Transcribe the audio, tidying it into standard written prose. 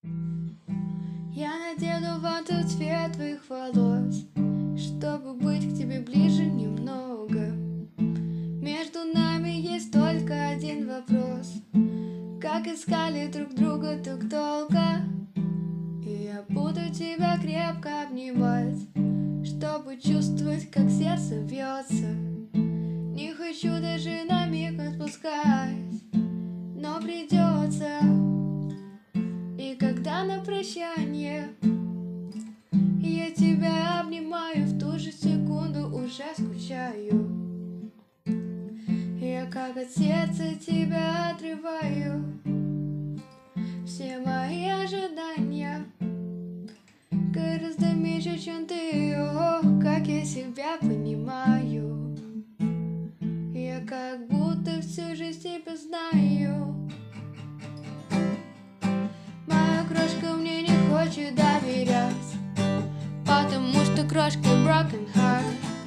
Я надену вату цвет твоих волос, чтобы быть к тебе ближе немного. Между нами есть только один вопрос: как искали друг друга так долго. И я буду тебя крепко обнимать, чтобы чувствовать, как сердце бьется. Не хочу даже на миг отпускать, но придется. И когда на прощание я тебя обнимаю, в ту же секунду уже скучаю. Я как от сердца тебя отрываю. Все мои ожидания гораздо меньше, чем ты. О, как я себя понимаю. Я как будто всю жизнь тебя знаю. Моя крошка мне не хочет доверять, потому что крошка broken heart.